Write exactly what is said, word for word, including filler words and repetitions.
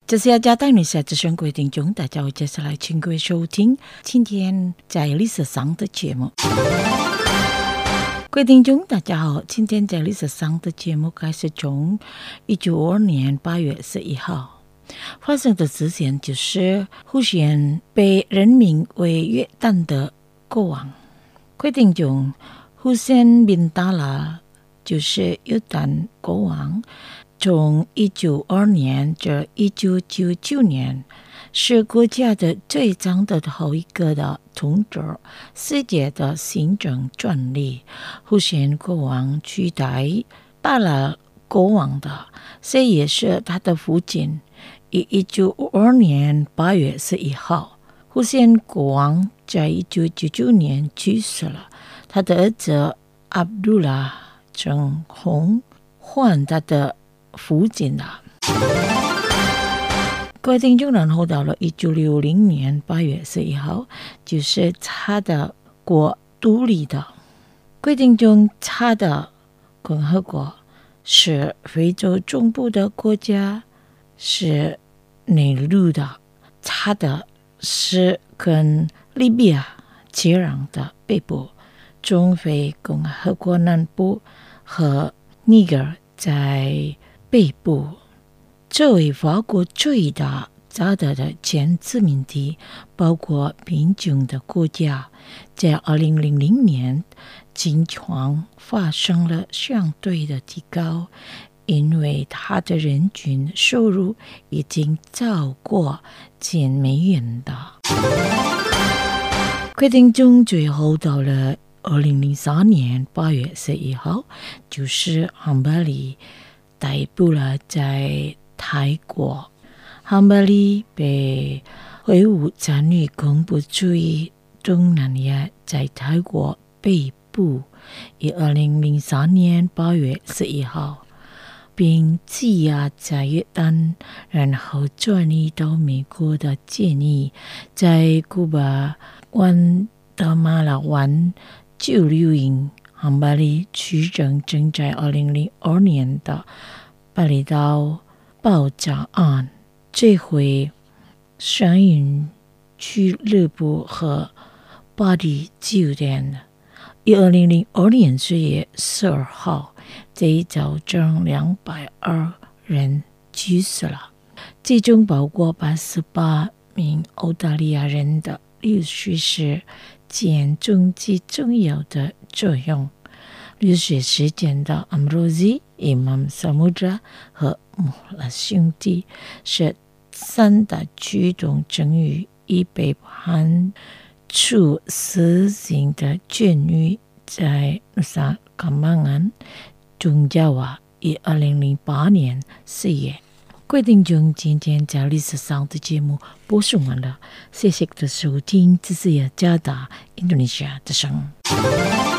这是要加带你下资深规定中，大家好，接下来请各位收听今天在历史上的节目。各位听众，大家好，今天在历史上的节目开始从一九五二年八月十一号发生的事件，就是胡仙被任命为约旦的国王。各位听众，胡仙bin达拉就是约旦国王。从一九五二年至一九九九年，是国家的最长的后一个的统治世界的行政专利。胡仙国王取代达拉国王的，这也是他的父亲。于一九五二年八月十一号，胡仙国王在一九九九年去世了。他的儿子阿卜杜拉正红换他的父亲了。各位听众，然后到了一九六零年八月十一号，就是他的国独立的。各位听众，他的共和国是非洲中部的国家，是内陆的。他的是跟利比亚接壤的北部，中非共和国南部和尼格尔在北部。作为法国最大扎达的前殖民地，包括贫穷的国家，在二零零零年经常发生了相对的提高，因为它的人均收入已经超过千美元的。规定中最后到了二零零三年八月十一号，就是汉巴里逮捕了在泰国。汉巴里被维吾参与恐怖主义东南亚，在泰国被捕于二零零三年八月十一号，并羁押在约旦，然后转移到美国的监狱。在古巴关德马拉湾拘留营，汉巴里取证正在二零零二年的巴厘岛爆炸案，这回上映俱乐部和巴黎酒店。于二零零二年四月十二号，这一造成两百二人去世了，其中包括八十八名澳大利亚人的历史是间中极重要的作用。历史事件的阿姆罗西、伊曼萨穆扎和穆拉兄弟是三大驱动正义，已被判处死刑的监狱，在努萨卡曼安中加瓦于二零零八年四月。各位听众，今天在历史上的节目播送完了，谢谢的收听，这是雅加达印度尼西亚的声。